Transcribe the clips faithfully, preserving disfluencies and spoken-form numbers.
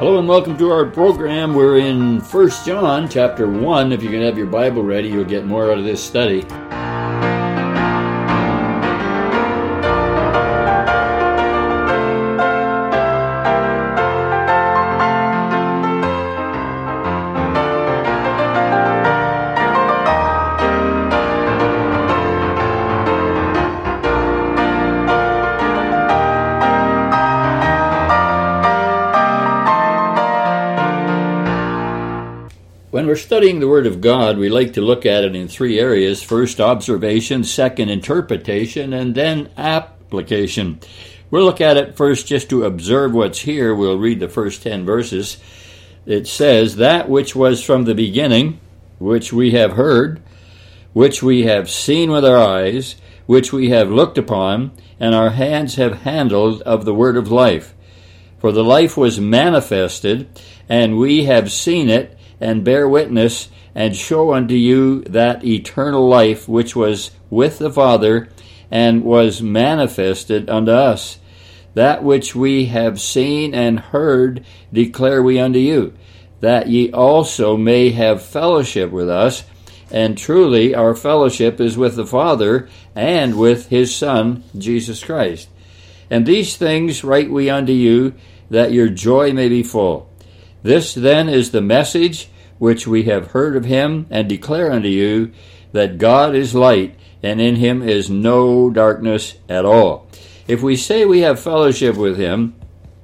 Hello and welcome to our program. We're in First John chapter one. If you can have your Bible ready, you'll get more out of this study. When we're studying the Word of God, we like to look at it in three areas. First, observation, second, interpretation, and then application. We'll look at it first just to observe what's here. We'll read the first ten verses. It says, "That which was from the beginning, which we have heard, which we have seen with our eyes, which we have looked upon, and our hands have handled of the word of life. For the life was manifested, and we have seen it, and bear witness, and show unto you that eternal life which was with the Father, and was manifested unto us. That which we have seen and heard declare we unto you, that ye also may have fellowship with us. And truly our fellowship is with the Father, and with his Son, Jesus Christ. And these things write we unto you, that your joy may be full. This then is the message which we have heard of him, and declare unto you, that God is light, and in him is no darkness at all. If we say we have fellowship with him,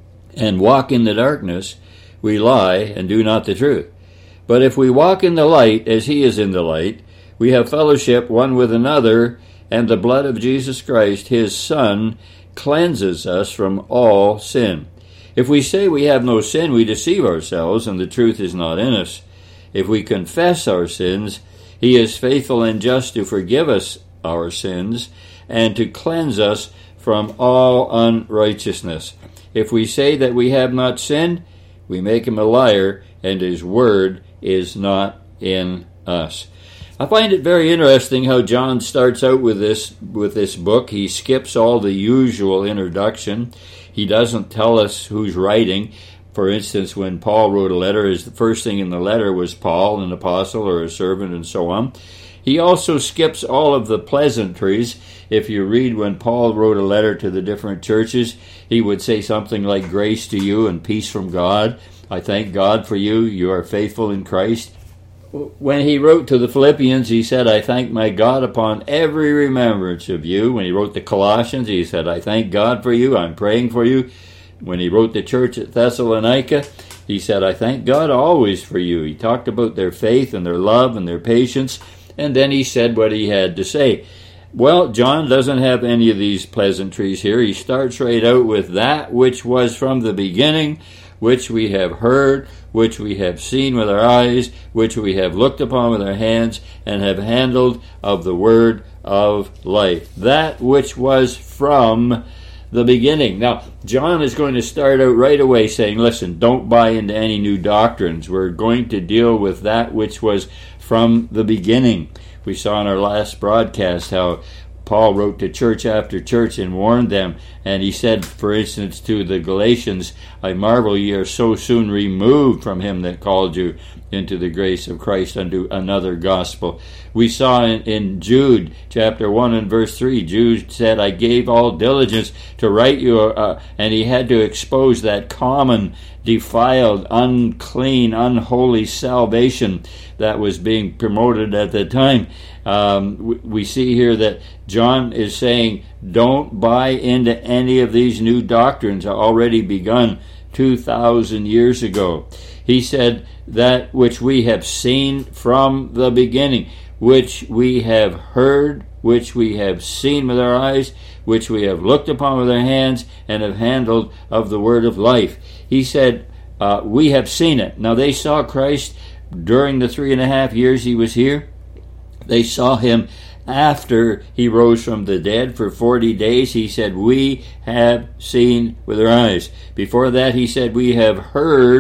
and walk in the darkness, we lie, and do not the truth. But if we walk in the light, as he is in the light, we have fellowship one with another, and the blood of Jesus Christ, his Son, cleanses us from all sin. If we say we have no sin, we deceive ourselves, and the truth is not in us. If we confess our sins, he is faithful and just to forgive us our sins, and to cleanse us from all unrighteousness. If we say that we have not sinned, we make him a liar, and his word is not in us." I find it very interesting how John starts out with this with this book. He skips all the usual introduction. He doesn't tell us who's writing. For instance, when Paul wrote a letter, his the first thing in the letter was Paul, an apostle or a servant, and so on. He also skips all of the pleasantries. If you read when Paul wrote a letter to the different churches, he would say something like, "Grace to you and peace from God. I thank God for you. You are faithful in Christ." When he wrote to the Philippians, he said, "I thank my God upon every remembrance of you." When he wrote to Colossians, he said, "I thank God for you. I'm praying for you." When he wrote the church at Thessalonica, he said, "I thank God always for you." He talked about their faith and their love and their patience, and then he said what he had to say. Well, John doesn't have any of these pleasantries here. He starts right out with that which was from the beginning, which we have heard, which we have seen with our eyes, which we have looked upon with our hands, and have handled of the word of life. That which was from the beginning. Now, John is going to start out right away saying, listen, don't buy into any new doctrines. We're going to deal with that which was from the beginning. We saw in our last broadcast how Paul wrote to church after church and warned them, and he said, for instance, to the Galatians, "I marvel ye are so soon removed from him that called you into the grace of Christ unto another gospel." We saw in, in Jude chapter one and verse three, Jude said, "I gave all diligence to write you," uh, and he had to expose that common, defiled, unclean, unholy salvation that was being promoted at the time. Um, we, we see here that John is saying, don't buy into any of these new doctrines already begun two thousand years ago. He said, that which we have seen from the beginning, which we have heard, which we have seen with our eyes, which we have looked upon with our hands, and have handled of the word of life. He said, uh, we have seen it. Now, they saw Christ during the three and a half years he was here. They saw him after he rose from the dead for forty days. He said, we have seen with our eyes. Before that, he said, we have heard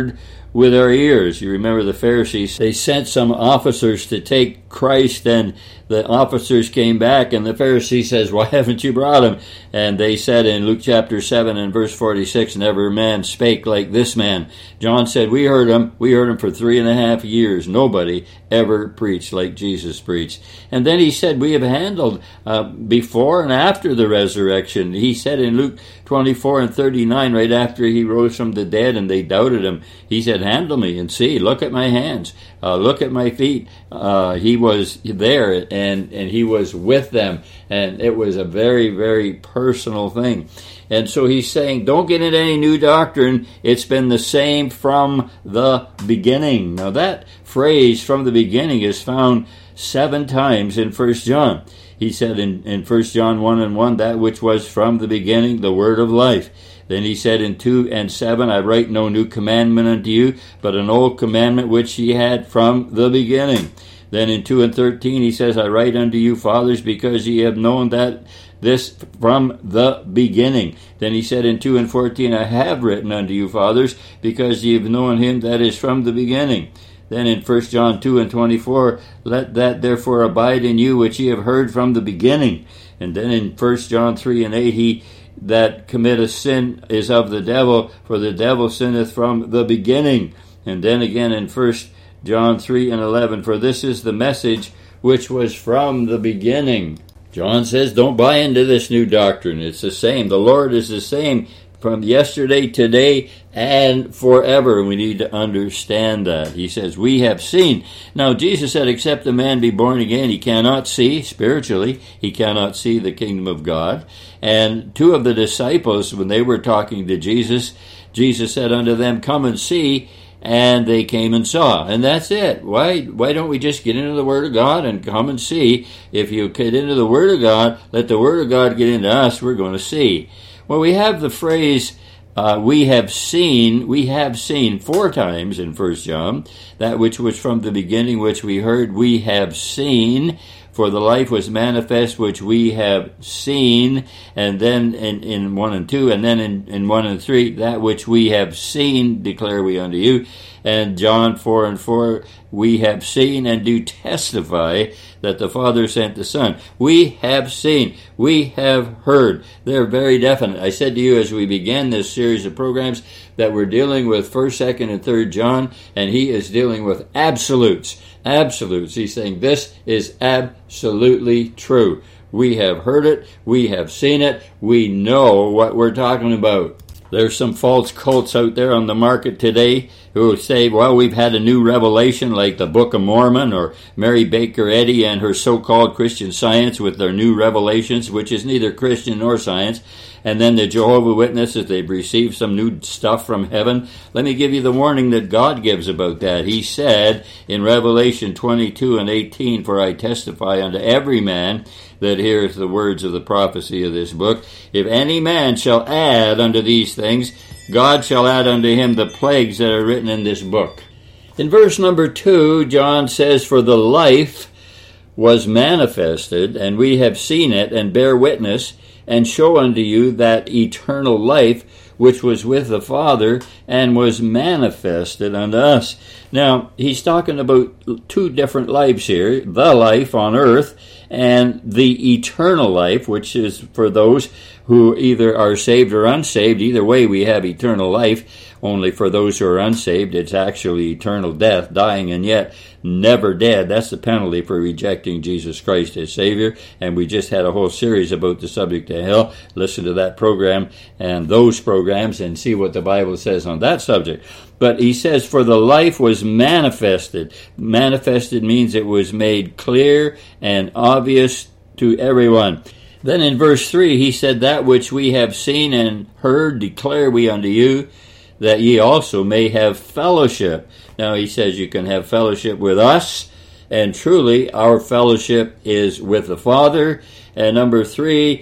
with our ears. You remember the Pharisees, they sent some officers to take Christ, and the officers came back, and the Pharisee says, why haven't you brought him? And they said in Luke chapter seven and verse forty-six, never man spake like this man. John said, we heard him, we heard him for three and a half years. Nobody ever preached like Jesus preached. And then he said, we have handled uh, before and after the resurrection. He said in Luke twenty-four and thirty-nine, right after he rose from the dead and they doubted him, he said, handle me and see, look at my hands, uh, look at my feet. Uh, he was there, and, and he was with them, and it was a very, very personal thing. And so he's saying, don't get into any new doctrine. It's been the same from the beginning. Now that phrase, from the beginning, is found seven times in First John. He said in, in First John one and one, that which was from the beginning, the word of life. Then he said in two and seven, I write no new commandment unto you, but an old commandment which ye had from the beginning. Then in two and thirteen he says, I write unto you, fathers, because ye have known that this from the beginning. Then he said in two and fourteen, I have written unto you, fathers, because ye have known him that is from the beginning. Then in First John two and twenty-four, let that therefore abide in you which ye have heard from the beginning. And then in First John three and eight, he that committeth sin is of the devil, for the devil sinneth from the beginning. And then again in First John three and eleven, for this is the message which was from the beginning. John says, don't buy into this new doctrine. It's the same. The Lord is the same from yesterday, today, and forever. We need to understand that. He says, we have seen. Now, Jesus said, except a man be born again, he cannot see, spiritually, he cannot see the kingdom of God. And two of the disciples, when they were talking to Jesus, Jesus said unto them, come and see. And they came and saw. And that's it. Why why don't we just get into the Word of God and come and see? If you get into the Word of God, let the Word of God get into us, we're going to see. Well, we have the phrase, uh, we have seen, we have seen four times in First John, that which was from the beginning, which we heard, we have seen. For the life was manifest, which we have seen. And then in, in one and two, and then in, in one and three, that which we have seen declare we unto you. And John four and four, we have seen and do testify that the Father sent the Son. We have seen, we have heard. They're very definite. I said to you as we began this series of programs that we're dealing with First, Second, and Third John, and he is dealing with absolutes. Absolutes. He's saying this is absolutely true. We have heard it. We have seen it. We know what we're talking about. There's some false cults out there on the market today who say, well, we've had a new revelation like the Book of Mormon or Mary Baker Eddy and her so-called Christian Science with their new revelations, which is neither Christian nor science. And then the Jehovah's Witnesses, they've received some new stuff from heaven. Let me give you the warning that God gives about that. He said in Revelation twenty-two and eighteen, for I testify unto every man that heareth the words of the prophecy of this book, if any man shall add unto these things, God shall add unto him the plagues that are written in this book. In verse number two, John says, for the life was manifested, and we have seen it, and bear witness, and show unto you that eternal life which was with the Father and was manifested unto us. Now, he's talking about two different lives here, the life on earth and the eternal life, which is for those who either are saved or unsaved. Either way, we have eternal life. Only for those who are unsaved, it's actually eternal death, dying and yet never dead. That's the penalty for rejecting Jesus Christ as Savior. And we just had a whole series about the subject of hell. Listen to that program and those programs and see what the Bible says on that subject. But he says, for the life was manifested. Manifested means it was made clear and obvious to everyone. Then in verse three, he said, that which we have seen and heard declare we unto you, that ye also may have fellowship. Now he says you can have fellowship with us, and truly our fellowship is with the Father. And number three,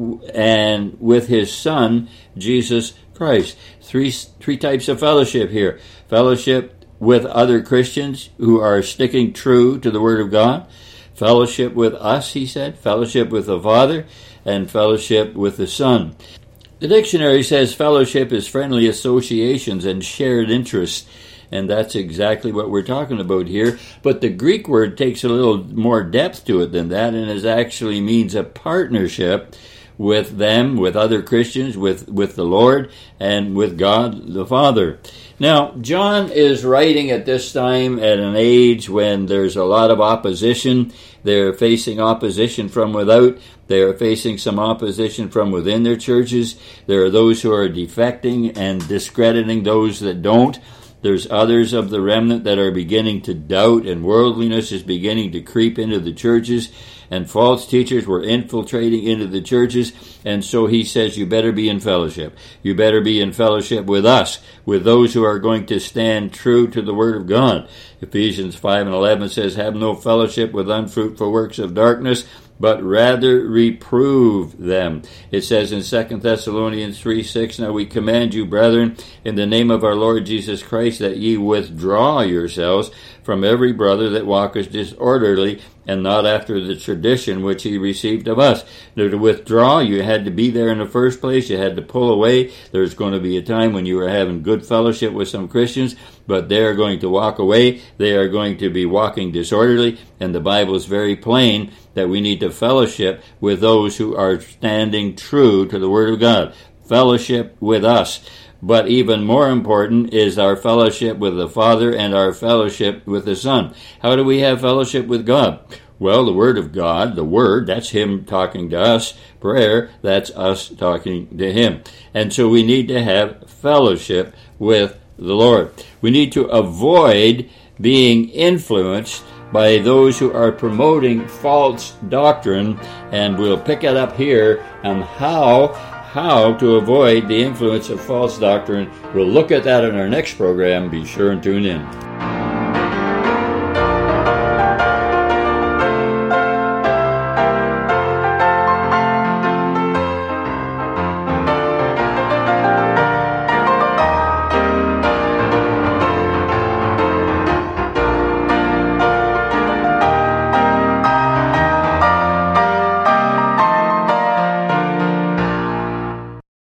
and with his Son, Jesus Christ. Three, three types of fellowship here. Fellowship with other Christians who are sticking true to the Word of God. Fellowship with us, he said. Fellowship with the Father, and fellowship with the Son. The dictionary says fellowship is friendly associations and shared interests. and that's exactly what we're talking about here. But the Greek word takes a little more depth to it than that, and it actually means a partnership with them, with other Christians, with, with the Lord, and with God the Father. Now, John is writing at this time at an age when there's a lot of opposition. They're facing opposition from without. They're facing some opposition from within their churches. There are those who are defecting and discrediting those that don't. There's others of the remnant that are beginning to doubt, and worldliness is beginning to creep into the churches, and false teachers were infiltrating into the churches. And so he says, you better be in fellowship. You better be in fellowship with us, with those who are going to stand true to the Word of God. Ephesians five and eleven says, have no fellowship with unfruitful works of darkness, but rather reprove them. It says in Second Thessalonians three six, now we command you, brethren, in the name of our Lord Jesus Christ, that ye withdraw yourselves from every brother that walketh disorderly, and not after the tradition which he received of us. Now, to withdraw, you had to be there in the first place. You had to pull away. There's going to be a time when you were having good fellowship with some Christians, but they are going to walk away. They are going to be walking disorderly, and the Bible is very plain that we need to fellowship with those who are standing true to the Word of God. Fellowship with us. But even more important is our fellowship with the Father and our fellowship with the Son. How do we have fellowship with God? Well, the Word of God, the Word, that's Him talking to us. Prayer, that's us talking to Him. And so we need to have fellowship with the Lord. We need to avoid being influenced by those who are promoting false doctrine, and we'll pick it up here on how how to avoid the influence of false doctrine. We'll look at that in our next program. Be sure and tune in.